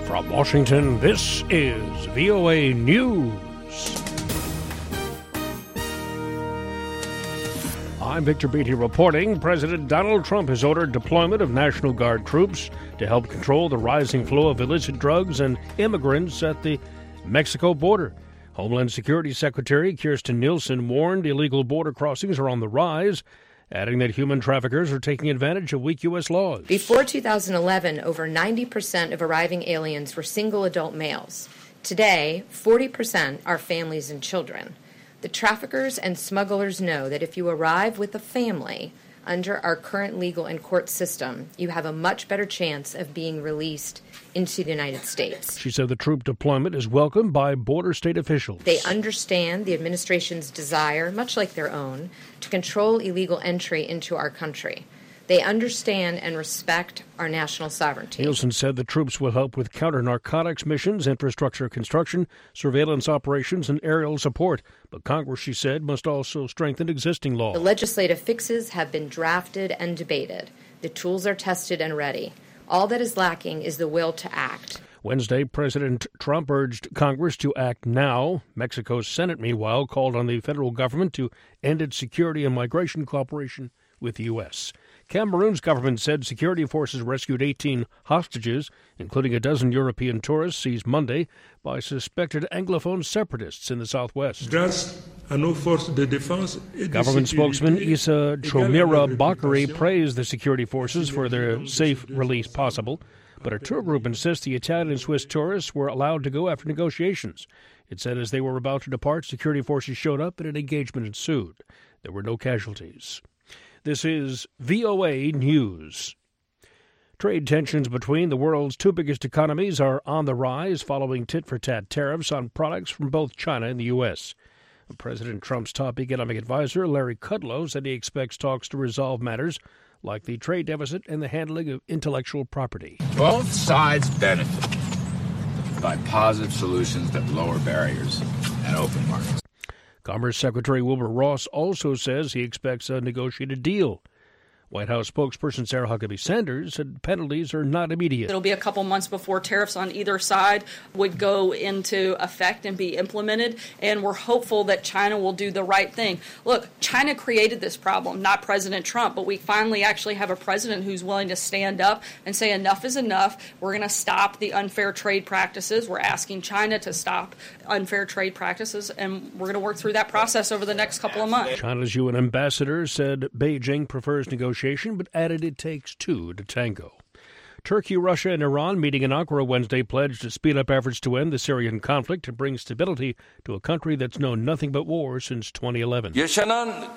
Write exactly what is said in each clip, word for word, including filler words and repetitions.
From Washington, this is V O A News. I'm Victor Beatty reporting. President Donald Trump has ordered deployment of National Guard troops to help control the rising flow of illicit drugs and immigrants at the Mexico border. Homeland Security Secretary Kirstjen Nielsen warned illegal border crossings are on the rise, adding that human traffickers are taking advantage of weak U S laws. Before two thousand eleven, over ninety percent of arriving aliens were single adult males. Today, forty percent are families and children. The traffickers and smugglers know that if you arrive with a family under our current legal and court system, you have a much better chance of being released into the United States. She said the troop deployment is welcomed by border state officials. They understand the administration's desire, much like their own, to control illegal entry into our country. They understand and respect our national sovereignty. Nielsen said the troops will help with counter-narcotics missions, infrastructure construction, surveillance operations, and aerial support. But Congress, she said, must also strengthen existing law. The legislative fixes have been drafted and debated. The tools are tested and ready. All that is lacking is the will to act. Wednesday, President Trump urged Congress to act now. Mexico's Senate, meanwhile, called on the federal government to end its security and migration cooperation with the U S Cameroon's government said security forces rescued eighteen hostages, including a dozen European tourists seized Monday by suspected Anglophone separatists in the southwest. Government spokesman Issa Chomira Bakary praised the security forces for their safe release possible, but a tour group insists the Italian and Swiss tourists were allowed to go after negotiations. It said as they were about to depart, security forces showed up and an engagement ensued. There were no casualties. This is V O A News. Trade tensions between the world's two biggest economies are on the rise following tit-for-tat tariffs on products from both China and the U S President Trump's top economic advisor, Larry Kudlow, said he expects talks to resolve matters like the trade deficit and the handling of intellectual property. Both sides benefit by positive solutions that lower barriers and open markets. Commerce Secretary Wilbur Ross also says he expects a negotiated deal. White House spokesperson Sarah Huckabee Sanders said penalties are not immediate. It'll be a couple months before tariffs on either side would go into effect and be implemented, and we're hopeful that China will do the right thing. Look, China created this problem, not President Trump, but we finally actually have a president who's willing to stand up and say enough is enough. We're going to stop the unfair trade practices. We're asking China to stop unfair trade practices, and we're going to work through that process over the next couple of months. China's U N ambassador said Beijing prefers negotiations, but added it takes two to tango. Turkey, Russia, and Iran meeting in Ankara Wednesday pledged to speed up efforts to end the Syrian conflict and bring stability to a country that's known nothing but war since twenty eleven. Host President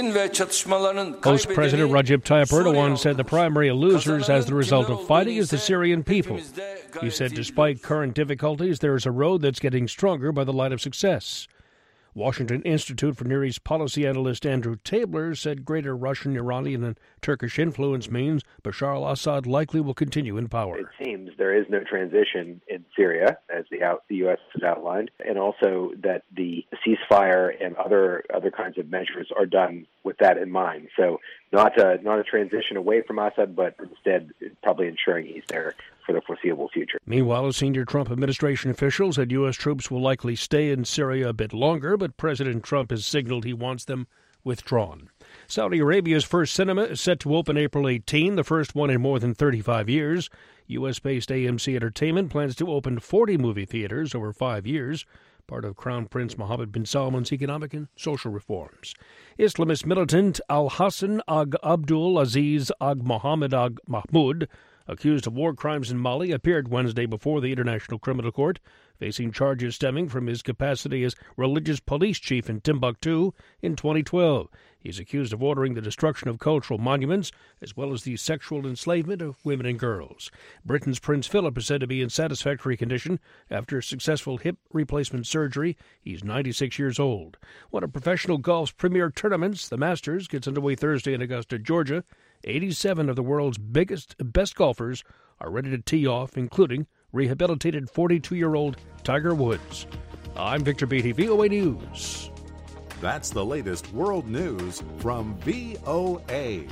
Recep Tayyip Erdogan said the primary losers as the result of fighting is the Syrian people. He said despite current difficulties, there is a road that's getting stronger by the light of success. Washington Institute for Near East policy analyst Andrew Tabler said greater Russian, Iranian, and Turkish influence means Bashar al-Assad likely will continue in power. It seems there is no transition in Syria, as the, out, the U S has outlined, and also that the ceasefire and other other kinds of measures are done with that in mind. So not a, not a transition away from Assad, but instead probably ensuring he's there for the foreseeable future. Meanwhile, a senior Trump administration official said U S troops will likely stay in Syria a bit longer, but President Trump has signaled he wants them withdrawn. Saudi Arabia's first cinema is set to open April eighteenth, the first one in more than thirty-five years. U S-based A M C Entertainment plans to open forty movie theaters over five years, part of Crown Prince Mohammed bin Salman's economic and social reforms. Islamist militant Al-Hassan Ag Abdul Aziz Ag Mohammed Ag Mahmoud, accused of war crimes in Mali, appeared Wednesday before the International Criminal Court, facing charges stemming from his capacity as religious police chief in Timbuktu in twenty twelve. He's accused of ordering the destruction of cultural monuments, as well as the sexual enslavement of women and girls. Britain's Prince Philip is said to be in satisfactory condition after successful hip replacement surgery. He's ninety-six years old. One of professional golf's premier tournaments, the Masters, gets underway Thursday in Augusta, Georgia. eighty-seven of the world's biggest, best golfers are ready to tee off, including rehabilitated forty-two-year-old Tiger Woods. I'm Victor Beatty, V O A News. That's the latest world news from V O A.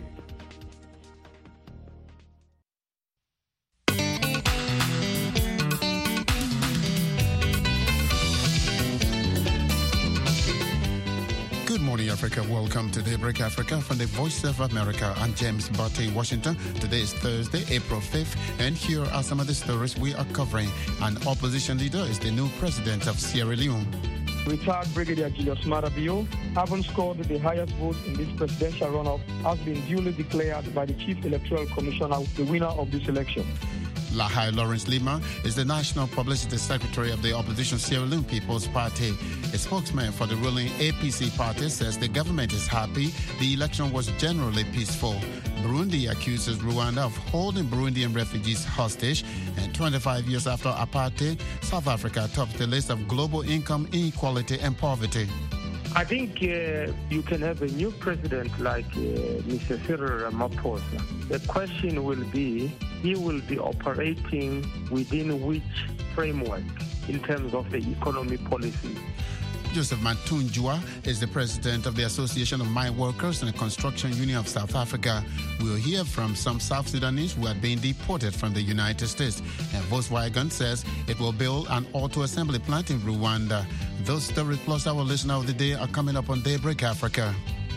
Africa. Welcome to Daybreak Africa from the Voice of America. I'm James Barty, Washington. Today is Thursday, April fifth, and here are some of the stories we are covering. An opposition leader is the new president of Sierra Leone. Retired Brigadier Julius Maada Bio, having scored the highest vote in this presidential runoff, has been duly declared by the Chief Electoral Commissioner the winner of this election. Lahai Lawrence Lima is the National Publicity Secretary of the opposition Sierra Leone People's Party. A spokesman for the ruling A P C party says the government is happy the election was generally peaceful. Burundi accuses Rwanda of holding Burundian refugees hostage, and twenty-five years after apartheid, South Africa tops the list of global income inequality and poverty. I think uh, you can have a new president like uh, Mister Cyril Ramaphosa. The question will be, he will be operating within which framework in terms of the economy policy. Joseph Matunjua is the president of the Association of Mine Workers and the Construction Union of South Africa. We'll hear from some South Sudanese who had been deported from the United States. And Volkswagen says it will build an auto assembly plant in Rwanda. Those stories plus our listener of the day are coming up on Daybreak Africa.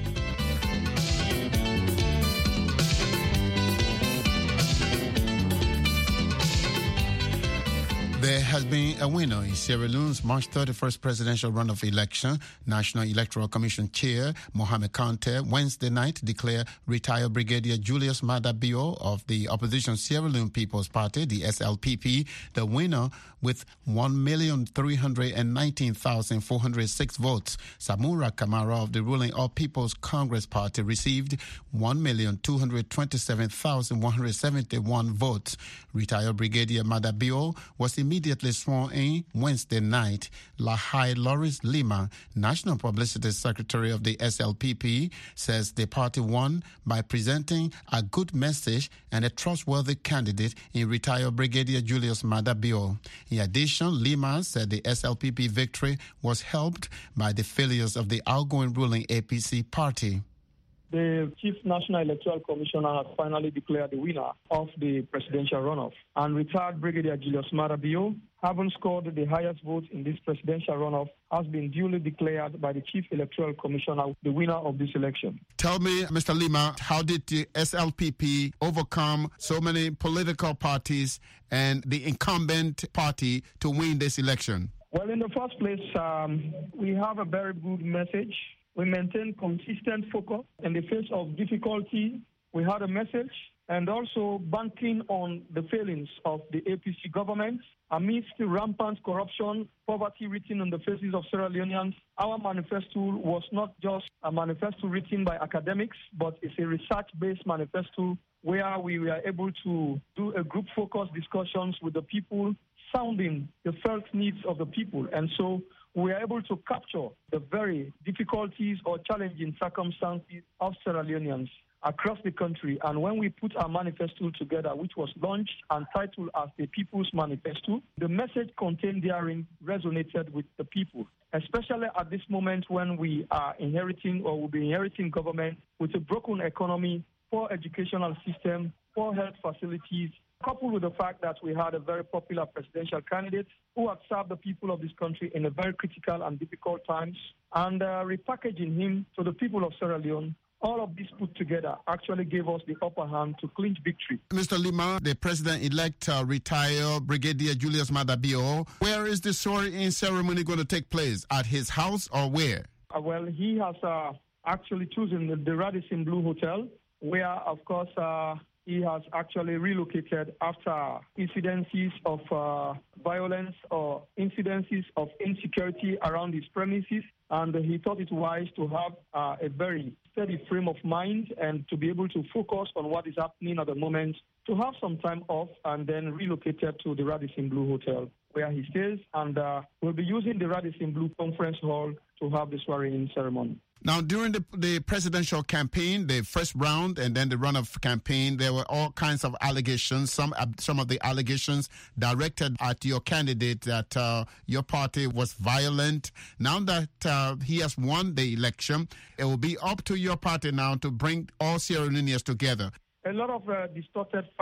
There has been a winner in Sierra Leone's March thirty-first presidential runoff election. National Electoral Commission Chair Mohamed Kante Wednesday night declared retired Brigadier Julius Maada Bio of the opposition Sierra Leone People's Party, the S L P P, the winner with one million three hundred nineteen thousand four hundred six votes. Samura Kamara of the ruling All People's Congress Party received one million two hundred twenty-seven thousand one hundred seventy-one votes. Retired Brigadier Maada Bio was immediately sworn in Wednesday night. Lahai Lawrence Lima, National Publicity Secretary of the S L P P, says the party won by presenting a good message and a trustworthy candidate in retired Brigadier Julius Maada Bio. In addition, Lima said the S L P P victory was helped by the failures of the outgoing ruling A P C party. The Chief National Electoral Commissioner has finally declared the winner of the presidential runoff. And retired Brigadier Julius Maada Bio, having scored the highest vote in this presidential runoff, has been duly declared by the Chief Electoral Commissioner the winner of this election. Tell me, Mister Lima, how did the S L P P overcome so many political parties and the incumbent party to win this election? Well, in the first place, um, we have a very good message. We maintain consistent focus in the face of difficulty. We had a message, and also banking on the failings of the A P C government amidst rampant corruption, poverty written on the faces of Sierra Leoneans. Our manifesto was not just a manifesto written by academics, but it's a research-based manifesto where we were able to do a group-focused discussions with the people, sounding the felt needs of the people. And so we are able to capture the very difficulties or challenging circumstances of Sierra Leoneans across the country. And when we put our manifesto together, which was launched and titled as the People's Manifesto, the message contained therein resonated with the people, especially at this moment when we are inheriting or will be inheriting government with a broken economy, poor educational system, poor health facilities, coupled with the fact that we had a very popular presidential candidate who had served the people of this country in a very critical and difficult times, and uh, repackaging him to the people of Sierra Leone. All of this put together actually gave us the upper hand to clinch victory. Mister Lima, the president-elect uh, retired Brigadier Julius Maada Bio, where is the swearing-in ceremony going to take place? At his house or where? Uh, well, he has uh, actually chosen the, the Radisson Blu Hotel, where, of course, uh, he has actually relocated after incidences of uh, violence or incidences of insecurity around his premises. And he thought it wise to have uh, a very steady frame of mind and to be able to focus on what is happening at the moment, to have some time off, and then relocated to the Radisson Blu Hotel where he stays. And uh, we'll be using the Radisson Blu Conference Hall to have the swearing-in ceremony. Now, during the, the presidential campaign, the first round and then the runoff campaign, there were all kinds of allegations, some uh, some of the allegations directed at your candidate that uh, your party was violent. Now that uh, he has won the election, it will be up to your party now to bring all Sierra Leoneans together. A lot of uh, distorted facts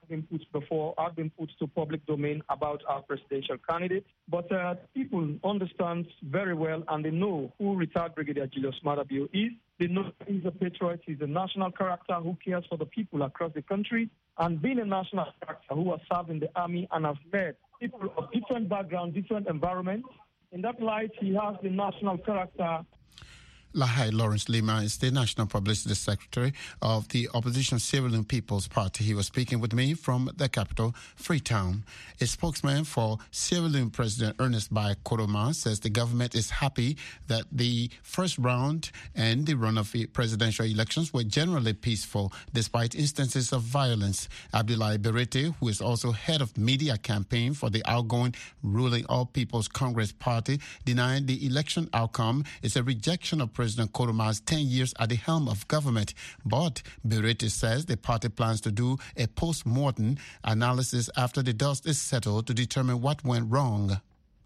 been put before, have been put to public domain about our presidential candidate. But uh, people understand very well and they know who retired Brigadier Julius Maada Bio is. They know he's a patriot, he's a national character who cares for the people across the country. And being a national character who has served in the army and has led people of different backgrounds, different environments, in that light, he has the national character. Lahai Lawrence Lima is the National Publicity Secretary of the opposition Sierra Leone People's Party. He was speaking with me from the capital, Freetown. A spokesman for Sierra Leone President Ernest Bai Koroma says the government is happy that the first round and the run of presidential elections were generally peaceful despite instances of violence. Abdoulaye Berete, who is also head of media campaign for the outgoing ruling All People's Congress Party, denied the election outcome is a rejection of President Koroma's ten years at the helm of government. But Berete says the party plans to do a post-mortem analysis after the dust is settled to determine what went wrong.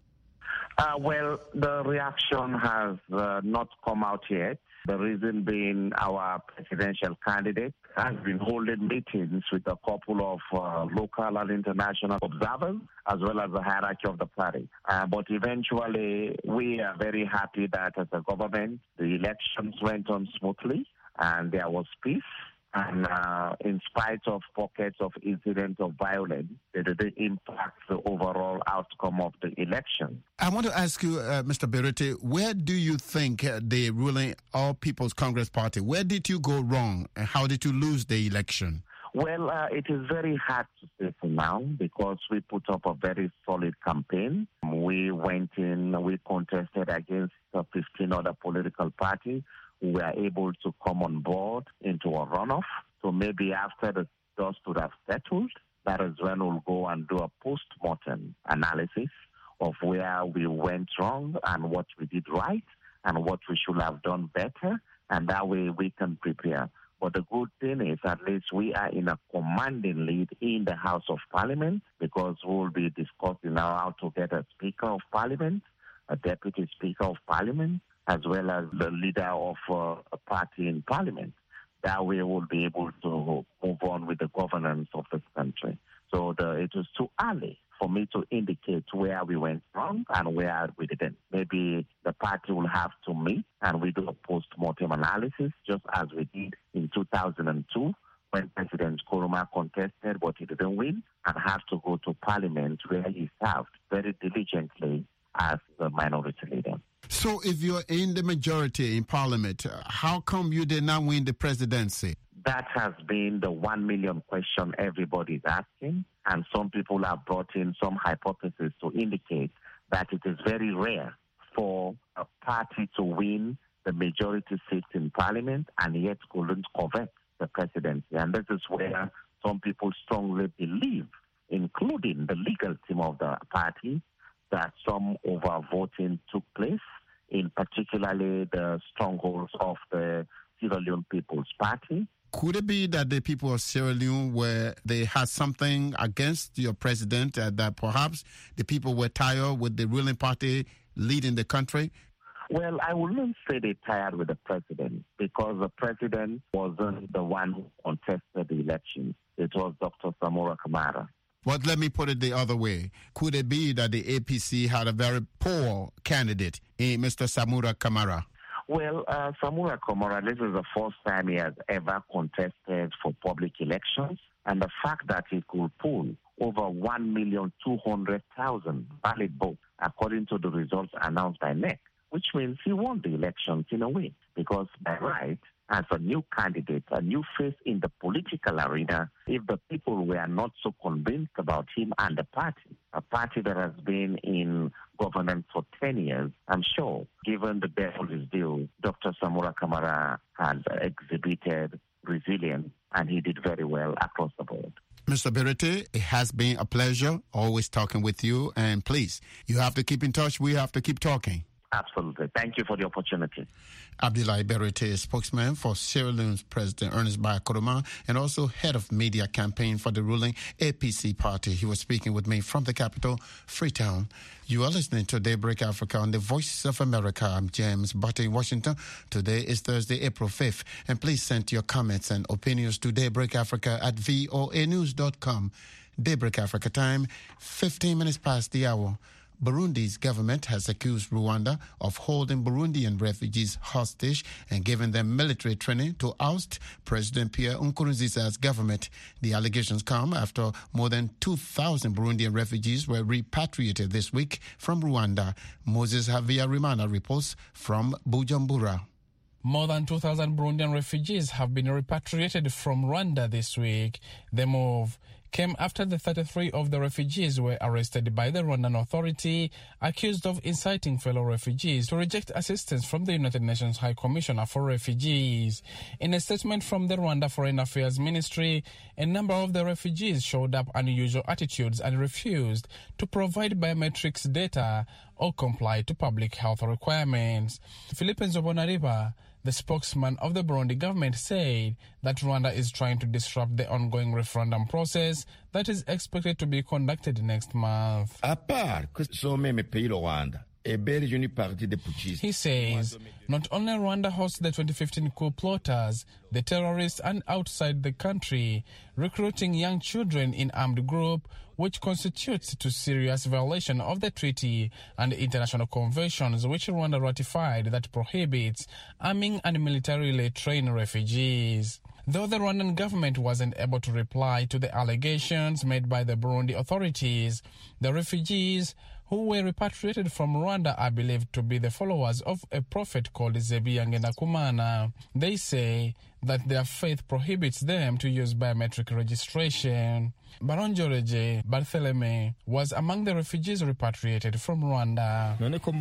Uh, well, the reaction has uh, not come out yet. The reason being our presidential candidate has been holding meetings with a couple of uh, local and international observers, as well as the hierarchy of the party. Uh, but eventually, we are very happy that as a government, the elections went on smoothly and there was peace. And uh, in spite of pockets of incidents of violence, they didn't impact the overall outcome of the election. I want to ask you, uh, Mister Berete, where do you think uh, the ruling All People's Congress Party, where did you go wrong and how did you lose the election? Well, uh, it is very hard to say for now because we put up a very solid campaign. We went in, we contested against uh, fifteen other political parties. We were able to come on board into a runoff. So maybe after the dust would have settled, that is when we'll go and do a post-mortem analysis of where we went wrong and what we did right and what we should have done better. And that way we can prepare. But the good thing is at least we are in a commanding lead in the House of Parliament because we will be discussing now how to get a Speaker of Parliament, a Deputy Speaker of Parliament, as well as the leader of uh, a party in Parliament. That way we'll be able to move on with the governance of this country. So the, it was too early for me to indicate where we went wrong and where we didn't. Maybe the party will have to meet and we do a post-mortem analysis, just as we did in two thousand two when President Koroma contested but he didn't win, and have to go to Parliament where he served very diligently as the minority leader. So if you're in the majority in Parliament, how come you did not win the presidency? That has been the one million question everybody's asking, and some people have brought in some hypotheses to indicate that it is very rare for a party to win the majority seats in Parliament and yet couldn't covet the presidency. And this is where some people strongly believe, including the legal team of the party, that some overvoting took place, in particularly the strongholds of the Sierra Leone People's Party. Could it be that the people of Sierra Leone were they had something against your president, uh, that perhaps the people were tired with the ruling party leading the country? Well, I wouldn't say they tired with the president because the president wasn't the one who contested the election. It was Doctor Samura Kamara. But let me put it the other way. Could it be that the A P C had a very poor candidate in Mister Samura Kamara? Well, uh, Samura Kamara, this is the first time he has ever contested for public elections. And the fact that he could pull over one million two hundred thousand valid votes, according to the results announced by N E C, which means he won the elections in a way. Because by right, as a new candidate, a new face in the political arena, if the people were not so convinced about him and the party, a party that has been in governance for ten years, I'm sure, given the devil is due, Doctor Samura Kamara has exhibited resilience and he did very well across the board. Mister Berete, it has been a pleasure always talking with you. And please, you have to keep in touch. We have to keep talking. Absolutely. Thank you for the opportunity. Abdoulaye Berete, spokesman for Sierra Leone's President Ernest Bai Koroma and also head of media campaign for the ruling A P C party. He was speaking with me from the capital, Freetown. You are listening to Daybreak Africa on the Voices of America. I'm James Butter in Washington. Today is Thursday, April fifth. And please send your comments and opinions to Daybreak Africa at voa news dot com. Daybreak Africa time, fifteen minutes past the hour. Burundi's government has accused Rwanda of holding Burundian refugees hostage and giving them military training to oust President Pierre Nkurunziza's government. The allegations come after more than two thousand Burundian refugees were repatriated this week from Rwanda. Moses Havyarimana reports from Bujumbura. More than two thousand Burundian refugees have been repatriated from Rwanda this week. The move came after the thirty-three of the refugees were arrested by the Rwandan Authority, accused of inciting fellow refugees to reject assistance from the United Nations High Commissioner for Refugees. In a statement from the Rwanda Foreign Affairs Ministry, a number of the refugees showed up unusual attitudes and refused to provide biometrics data or comply to public health requirements. Philippe Nzobonariba, the spokesman of the Burundi government, said that Rwanda is trying to disrupt the ongoing referendum process that is expected to be conducted next month. He says not only Rwanda hosts the twenty fifteen coup plotters, the terrorists, and outside the country, recruiting young children in armed group, which constitutes to serious violation of the treaty and international conventions which Rwanda ratified that prohibits arming and militarily trained refugees. Though the Rwandan government wasn't able to reply to the allegations made by the Burundi authorities, the refugees who were repatriated from Rwanda are believed to be the followers of a prophet called Zebiya Ngendakumana. They say that their faith prohibits them to use biometric registration. Baronjoreje Barthelemy was among the refugees repatriated from Rwanda.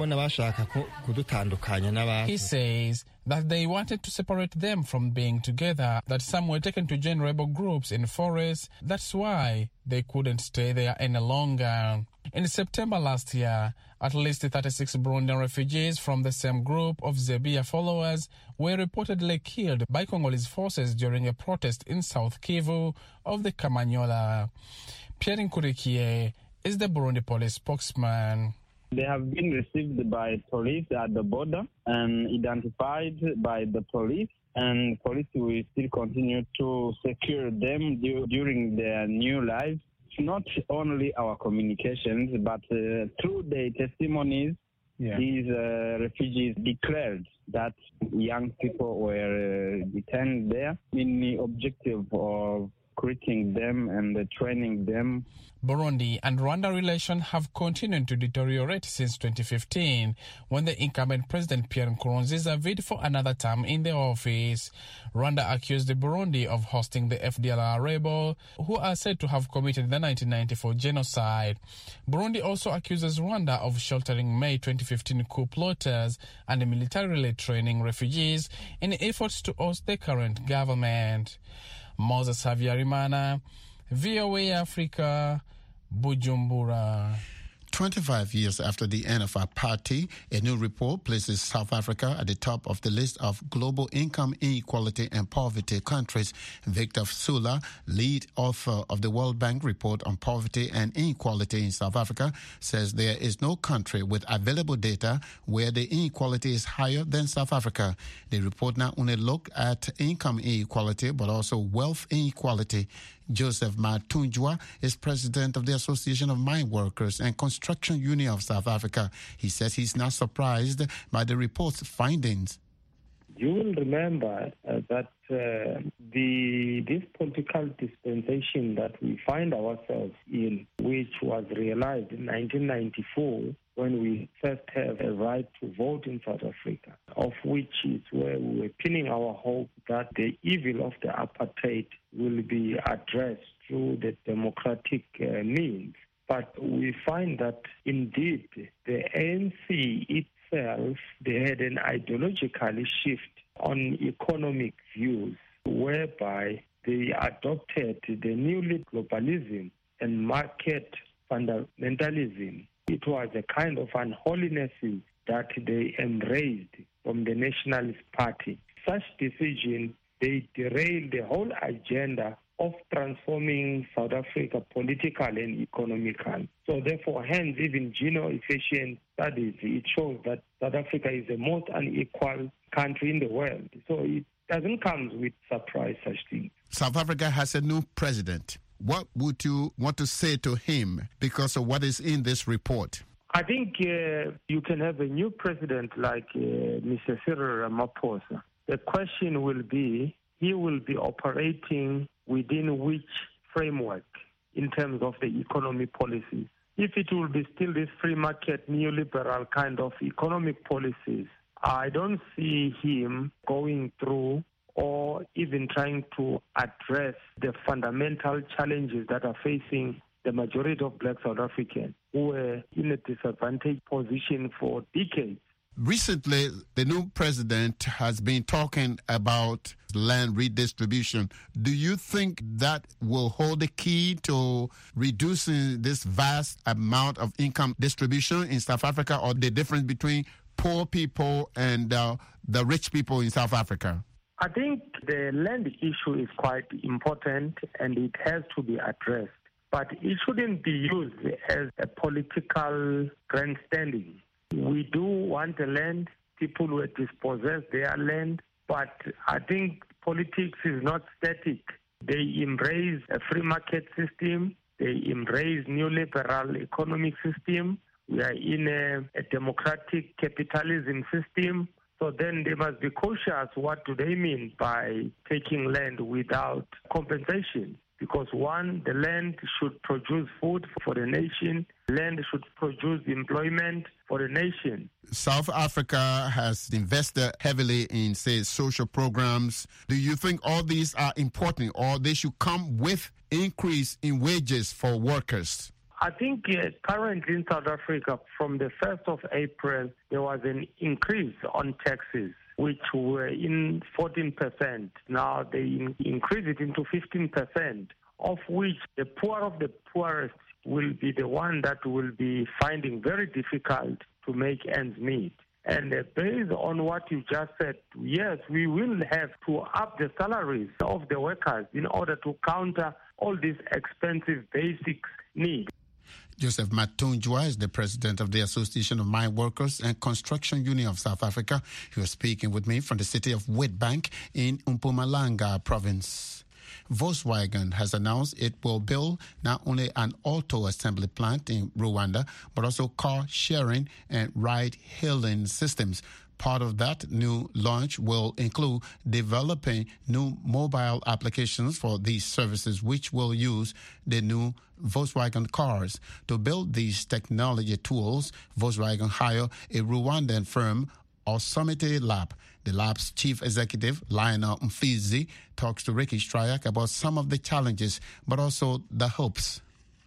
He says that they wanted to separate them from being together, that some were taken to join rebel groups in forests. That's why they couldn't stay there any longer. In September last year, at least thirty-six Burundian refugees from the same group of Zebiya followers were reportedly killed by Congolese forces during a protest in South Kivu of the Kamanyola. Pierre Nkurikiye is the Burundi police spokesman. They have been received by police at the border and identified by the police, and police will still continue to secure them du- during their new lives. Not only our communications, but uh, through the testimonies, yeah. these uh, refugees declared that young people were uh, detained there in the objective of recruiting them and uh, training them. Burundi and Rwanda relations have continued to deteriorate since twenty fifteen, when the incumbent President Pierre Nkurunziza vied for another term in the office. Rwanda accused Burundi of hosting the F D L R rebel, who are said to have committed the nineteen ninety-four genocide. Burundi also accuses Rwanda of sheltering May twenty fifteen coup plotters and militarily training refugees in efforts to oust the current government. Moses Havyarimana, V O A Africa, Bujumbura. twenty-five years after the end of apartheid, a new report places South Africa at the top of the list of global income inequality and poverty countries. Victor Sula, lead author of the World Bank report on poverty and inequality in South Africa, says there is no country with available data where the inequality is higher than South Africa. The report not only looked at income inequality, but also wealth inequality. Joseph Matunjwa is president of the Association of Mine Workers and Construction Union of South Africa. He says he's not surprised by the report's findings. You will remember uh, that uh, the this political dispensation that we find ourselves in, which was realized in nineteen ninety-four, when we first have a right to vote in South Africa, of which is where we were pinning our hope that the evil of the apartheid will be addressed through the democratic uh, means. But we find that indeed the A N C itself, they had an ideological shift on economic views, whereby they adopted the new globalism and market fundamentalism. It was a kind of unholiness that they embraced from the Nationalist Party. Such decision, they derailed the whole agenda of transforming South Africa politically and economically. So therefore, hence, even geno-efficient studies, it shows that South Africa is the most unequal country in the world. So it doesn't come with surprise, such things. South Africa has a new president. What would you want to say to him because of what is in this report? I think uh, you can have a new president like uh, Mister Cyril Ramaphosa. The question will be, he will be operating within which framework in terms of the economic policies. If it will be still this free market, neoliberal kind of economic policies, I don't see him going through or even trying to address the fundamental challenges that are facing the majority of black South Africans who were in a disadvantaged position for decades. Recently, the new president has been talking about land redistribution. Do you think that will hold the key to reducing this vast amount of income distribution in South Africa, or the difference between poor people and uh, the rich people in South Africa? I think the land issue is quite important and it has to be addressed. But it shouldn't be used as a political grandstanding. We do want the land. People will dispossess their land. But I think politics is not static. They embrace a free market system. They embrace neoliberal economic system. We are in a, a democratic capitalism system. So then they must be cautious. What do they mean by taking land without compensation? Because one, the land should produce food for the nation. Land should produce employment for the nation. South Africa has invested heavily in, say, social programs. Do you think all these are important, or they should come with increase in wages for workers? I think uh, currently in South Africa, from the first of April, there was an increase on taxes, which were in fourteen percent. Now they in- increased it into fifteen percent, of which the poor of the poorest will be the one that will be finding very difficult to make ends meet. And uh, based on what you just said, yes, we will have to up the salaries of the workers in order to counter all these expensive basic needs. Joseph Matunjwa is the president of the Association of Mine Workers and Construction Union of South Africa. He was speaking with me from the city of Witbank in Mpumalanga province. Volkswagen has announced it will build not only an auto assembly plant in Rwanda, but also car sharing and ride-hailing systems. Part of that new launch will include developing new mobile applications for these services, which will use the new Volkswagen cars. To build these technology tools, Volkswagen hired a Rwandan firm, Osomity Lab. The lab's chief executive, Lionel Mfizi, talks to Ricky Stryak about some of the challenges, but also the hopes.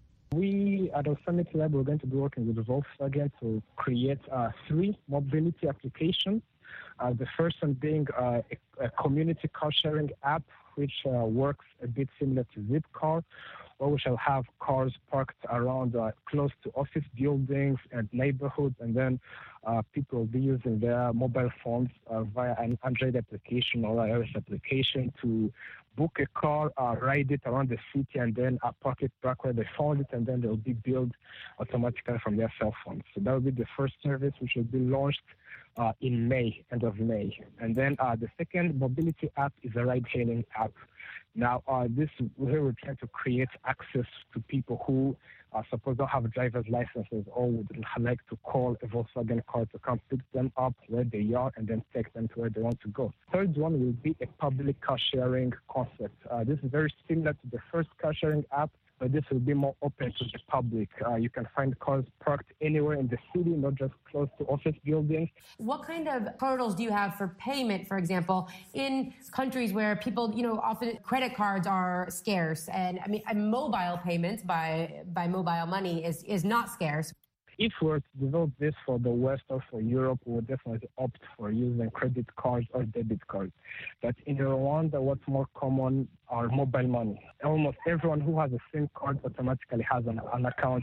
We at our Summit Lab, we're going to be working with Volkswagen to create uh, three mobility applications. Uh, the first one being uh, a, a community car sharing app, which uh, works a bit similar to Zipcar, where we shall have cars parked around uh, close to office buildings and neighborhoods, and then uh, people will be using their mobile phones uh, via an Android application or iOS application to book a car, uh, ride it around the city, and then uh, park it back where they found it, and then they'll be billed automatically from their cell phones. So that will be the first service, which will be launched uh, in May, end of May. And then uh, the second mobility app is a ride-hailing app. Now, uh, this here we're trying to create access to people who uh, suppose don't have driver's licenses or would like to call a Volkswagen car to come pick them up where they are and then take them to where they want to go. Third one will be a public car sharing concept. Uh, this is very similar to the first car sharing app, but this will be more open to the public. Uh, you can find cars parked anywhere in the city, not just close to office buildings. What kind of hurdles do you have for payment, for example, in countries where people, you know, often credit cards are scarce, and I mean, mobile payments by by mobile money is, is not scarce? If we were to develop this for the West or for Europe, we would definitely opt for using credit cards or debit cards. But in Rwanda, what's more common are mobile money. Almost everyone who has a SIM card automatically has an, an account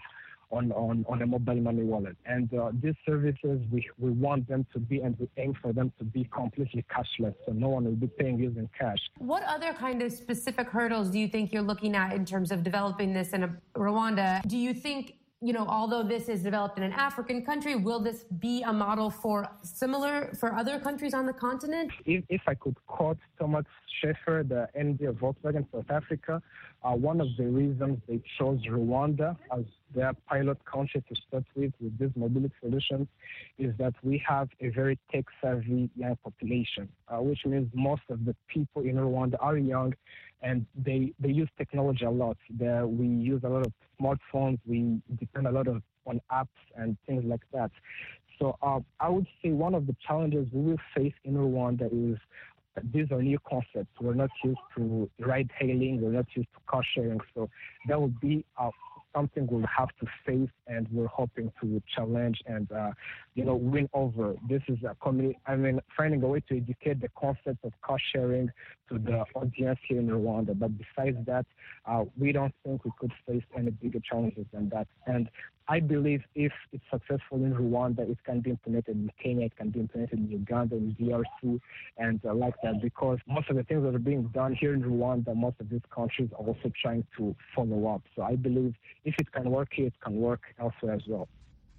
on, on, on a mobile money wallet. And uh, these services, we, we want them to be, and we aim for them to be completely cashless, so no one will be paying using cash. What other kind of specific hurdles do you think you're looking at in terms of developing this in a, Rwanda? Do you think, you know, although this is developed in an African country, will this be a model for similar for other countries on the continent? If, if I could quote Thomas Schaefer, the M D of Volkswagen South Africa, uh, one of the reasons they chose Rwanda as their pilot country to start with with these mobility solutions is that we have a very tech-savvy young population, uh, which means most of the people in Rwanda are young, and they, they use technology a lot. There, we use a lot of smartphones. We depend a lot of, on apps and things like that. So uh, I would say one of the challenges we will face in Rwanda is uh, these are new concepts. We're not used to ride-hailing. We're not used to car sharing. So that will be uh, something we'll have to face, and we're hoping to challenge and, uh, you know, win over. This is a community, I mean, finding a way to educate the concept of car sharing to the audience here in Rwanda. But besides that, uh, we don't think we could face any bigger challenges than that. And I believe if it's successful in Rwanda, it can be implemented in Kenya, it can be implemented in Uganda, in D R C, and uh, like that, because most of the things that are being done here in Rwanda, most of these countries are also trying to follow up. So I believe if it can work here, it can work elsewhere as well.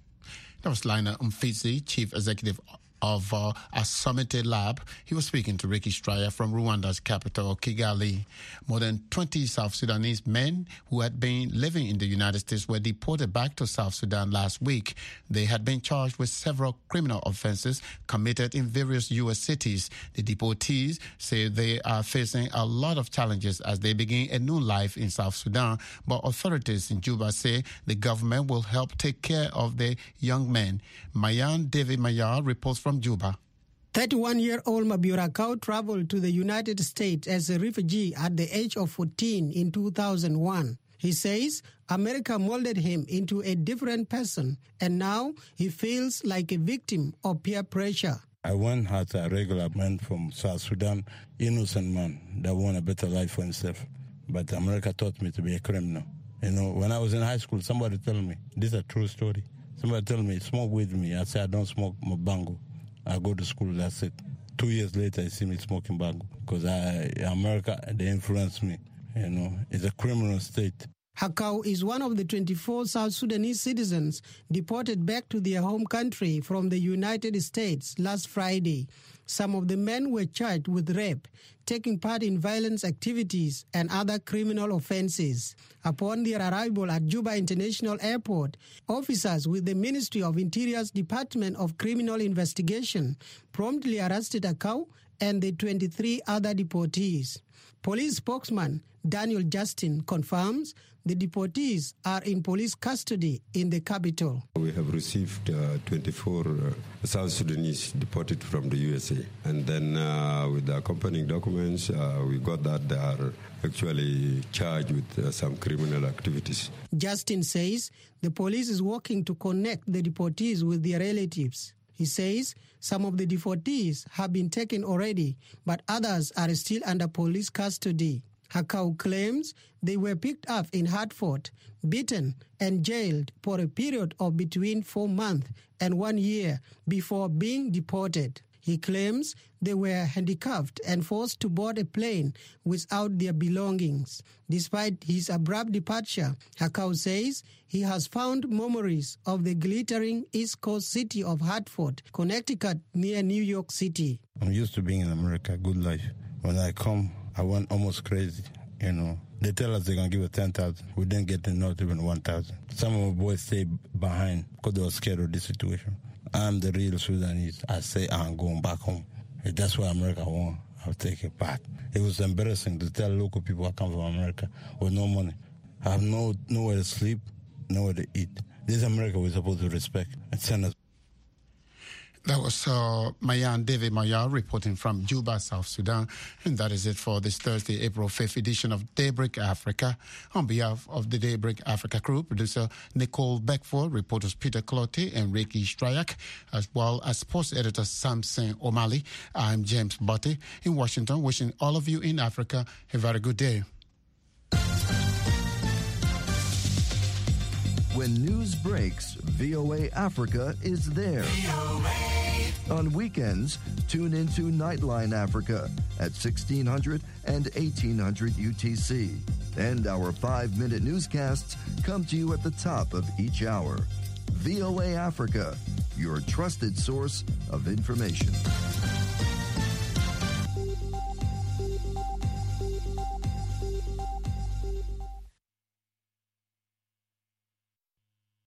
That was Lionel Mfizi, Chief Executive of uh, Asomite Lab. He was speaking to Ricky Stryer from Rwanda's capital, Kigali. More than twenty South Sudanese men who had been living in the United States were deported back to South Sudan last week. They had been charged with several criminal offenses committed in various U S cities. The deportees say they are facing a lot of challenges as they begin a new life in South Sudan, but authorities in Juba say the government will help take care of the young men. Mayan David Mayar reports from From Juba. thirty-one-year-old Mabiurakau traveled to the United States as a refugee at the age of fourteen in two thousand one. He says America molded him into a different person, and now he feels like a victim of peer pressure. I went as a regular man from South Sudan, innocent man that want a better life for himself. But America taught me to be a criminal. You know, when I was in high school, somebody told me, this is a true story. Somebody told me, smoke with me. I said, I don't smoke mabango. I go to school, that's it. Two years later, I see me smoking bango because I, America, they influenced me. You know, it's a criminal state. Hakau is one of the twenty-four South Sudanese citizens deported back to their home country from the United States last Friday. Some of the men were charged with rape, taking part in violence activities, and other criminal offenses. Upon their arrival at Juba International Airport, officers with the Ministry of Interior's Department of Criminal Investigation promptly arrested Hakau and the twenty-three other deportees. Police spokesman Daniel Justin confirms the deportees are in police custody in the capital. We have received uh, twenty-four uh, South Sudanese deported from the U S A. And then uh, with the accompanying documents, uh, we got that they are actually charged with uh, some criminal activities. Justin says the police is working to connect the deportees with their relatives. He says some of the deportees have been taken already, but others are still under police custody. Hakau claims they were picked up in Hartford, beaten and jailed for a period of between four months and one year before being deported. He claims they were handcuffed and forced to board a plane without their belongings. Despite his abrupt departure, Hakau says he has found memories of the glittering East Coast city of Hartford, Connecticut, near New York City. I'm used to being in America, good life. When I come, I went almost crazy, you know. They tell us they're going to give us ten thousand. We didn't get not even one thousand. Some of my boys stayed behind because they were scared of this situation. I'm the real Sudanese. I say I'm going back home. If that's what America wants, I'll take it back. It was embarrassing to tell local people I come from America with no money. I have no nowhere to sleep, nowhere to eat. This America we're supposed to respect and send us. That was uh, Mayan David Mayar reporting from Juba, South Sudan. And that is it for this Thursday, April fifth edition of Daybreak Africa. On behalf of the Daybreak Africa crew, producer Nicole Beckford, reporters Peter Clotte and Ricky Stryak, as well as sports editor Samson O'Malley, I'm James Botte in Washington, wishing all of you in Africa a very good day. When news breaks, V O A Africa is there. On weekends, tune into Nightline Africa at sixteen hundred and eighteen hundred U T C. And our five-minute newscasts come to you at the top of each hour. V O A Africa, your trusted source of information.